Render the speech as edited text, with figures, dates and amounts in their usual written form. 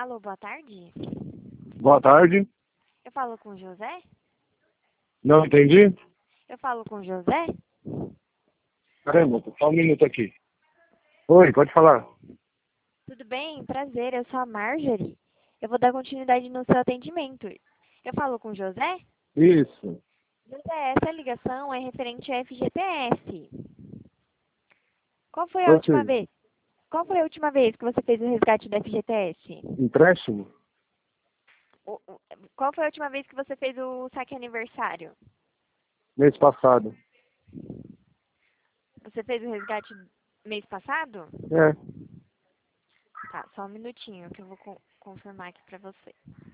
Alô, boa tarde. Boa tarde. Eu falo com o José? Não entendi? Eu falo com o José? Caramba, só um minuto aqui. Oi, pode falar. Tudo bem? Prazer, eu sou a Marjorie. Eu vou dar continuidade no seu atendimento. Eu falo com o José? Isso. José, essa ligação é referente à FGTS. Qual foi a Ou última seja, vez? Qual foi a última vez que você fez o resgate da FGTS? empréstimo? Qual foi a última vez que você fez o saque aniversário? Mês passado. Você fez o resgate mês passado? É. Tá, só um minutinho que eu vou confirmar aqui pra você.